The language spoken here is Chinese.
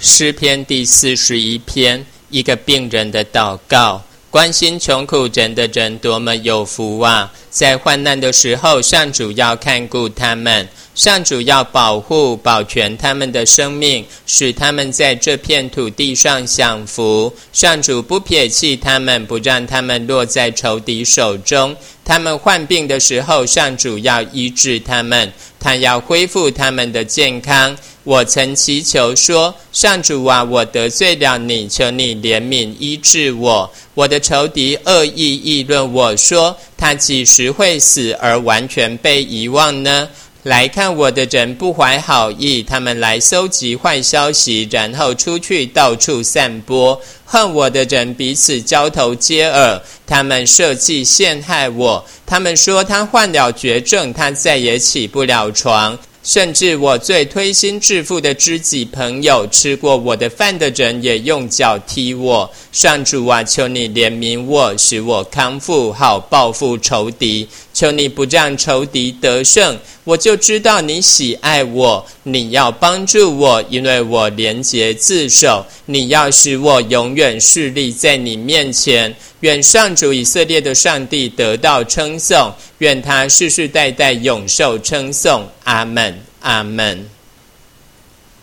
诗篇第41篇，一个病人的祷告。关心穷苦人的人多么有福啊！在患难的时候，上主要看顾他们，上主要保护保全他们的生命，使他们在这片土地上享福。上主不撇弃他们，不让他们落在仇敌手中。他们患病的时候，上主要医治他们，他要恢复他们的健康。我曾祈求说，上主啊，我得罪了你，求你怜悯医治我。我的仇敌恶意议论我说，他几时会死而完全被遗忘呢？来看我的人不怀好意，他们来搜集坏消息，然后出去到处散播。恨我的人彼此交头接耳，他们设计陷害我。他们说他患了绝症，他再也起不了床。甚至我最推心置腹的知己朋友，吃过我的饭的人也用脚踢我。上主啊，求你怜悯我，使我康复，好报复仇敌。求你不让仇敌得胜，我就知道你喜爱我。你要帮助我，因为我廉洁自守。你要使我永远侍立在你面前。愿上主以色列的上帝得到称颂，愿他世世代代永受称颂。阿们，阿们。